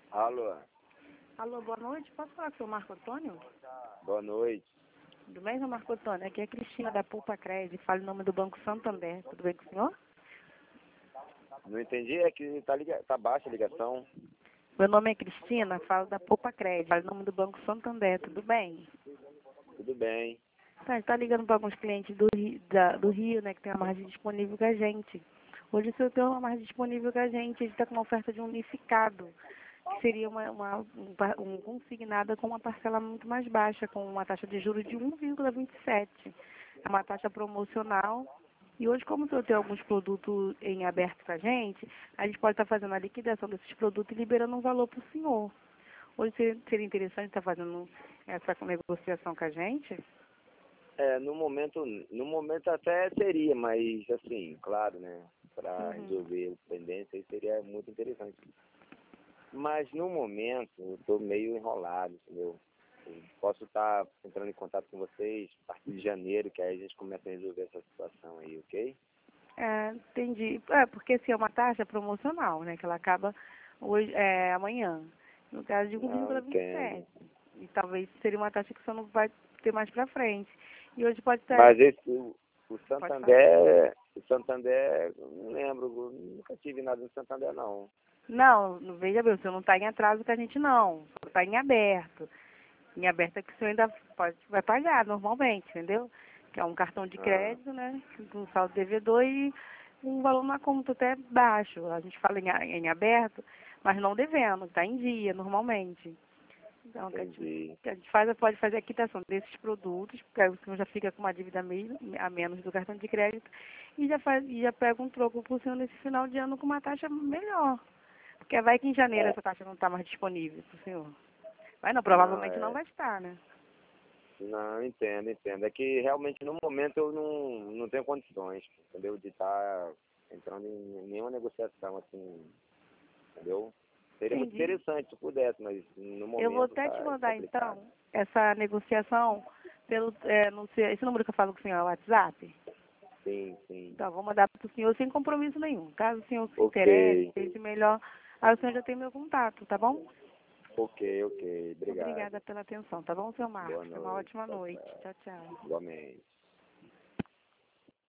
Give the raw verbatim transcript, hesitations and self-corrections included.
Alô, Alô, boa noite. Posso falar com o senhor Marco Antônio? boa noite. Tudo bem, senhor Marco Antônio? Aqui é a Cristina da Poupa Crédito. Falo em nome do Banco Santander. Tudo bem com o senhor? Não entendi, é que tá, liga... tá baixa a ligação. Meu nome é Cristina, falo da Poupa Crédito. Falo em nome do Banco Santander. Tudo bem? Tudo bem. Tá, a gente tá ligando para alguns clientes do Rio, da- do Rio, né, que tem uma margem disponível com a gente. Hoje o senhor tem uma margem disponível com a gente. A gente está com uma oferta de um unificado, que seria uma, uma, um, par- um consignado com uma parcela muito mais baixa, com uma taxa de juros de um vírgula vinte e sete. É uma taxa promocional. E hoje, como o senhor tem alguns produtos em aberto com a gente, a gente pode estar fazendo a liquidação desses produtos e liberando um valor para o senhor. Hoje seria seria interessante estar fazendo essa negociação com a gente? É, no momento, no momento até seria, mas assim, claro, né? Para Uhum. resolver o pendência aí seria muito interessante. Mas no momento eu tô meio enrolado, entendeu? Eu posso estar entrando em contato com vocês a partir de janeiro, que aí a gente começa a resolver essa situação aí, ok? É, entendi. É, porque assim, é uma taxa promocional, né? Que ela acaba hoje, é, amanhã. No caso de Não, um vírgula vinte e entendo. sete. E talvez seria uma taxa que você não vai ter mais pra frente. E hoje pode estar. Mas esse, o, o Pode falar. Santander, o Santander, não lembro, nunca tive nada no Santander não. Não, não- veja bem, o senhor não está em atraso com a gente, não. Está em aberto. Em aberto é que o senhor ainda pode, vai pagar normalmente, entendeu? Que é um cartão de Ah, crédito, né? Com saldo devedor e um valor na conta até baixo. A gente fala em, a- em aberto, mas não devendo, está em dia normalmente. Então, o que a gente, entendi. o que a gente faz, é pode fazer a quitação desses produtos, porque aí o senhor já fica com uma dívida meio, a menos do cartão de crédito, e já, faz, e já pega um troco para o senhor nesse final de ano com uma taxa melhor. Porque vai que em janeiro É, essa taxa não está mais disponível para o senhor. Vai não, não, provavelmente não é, vai estar, né? não, entendo, entendo. É que realmente no momento eu não, não tenho condições, entendeu? De estar entrando em nenhuma negociação assim, entendeu? Seria muito Entendi. interessante se pudesse, mas no Eu vou momento até te tá mandar, complicado. então, essa negociação pelo, é, no seu, esse número que eu falo com o senhor é o WhatsApp? Sim, sim. Então, vou mandar para o senhor sem compromisso nenhum. Caso o senhor se Ok, interesse, pense melhor, aí o senhor já tem meu contato, tá bom? ok, ok. Obrigado. Obrigada pela atenção, tá bom, seu Boa Marcos? Tenha uma noite. ótima Tchau, noite. tchau. Tchau, tchau. Igualmente.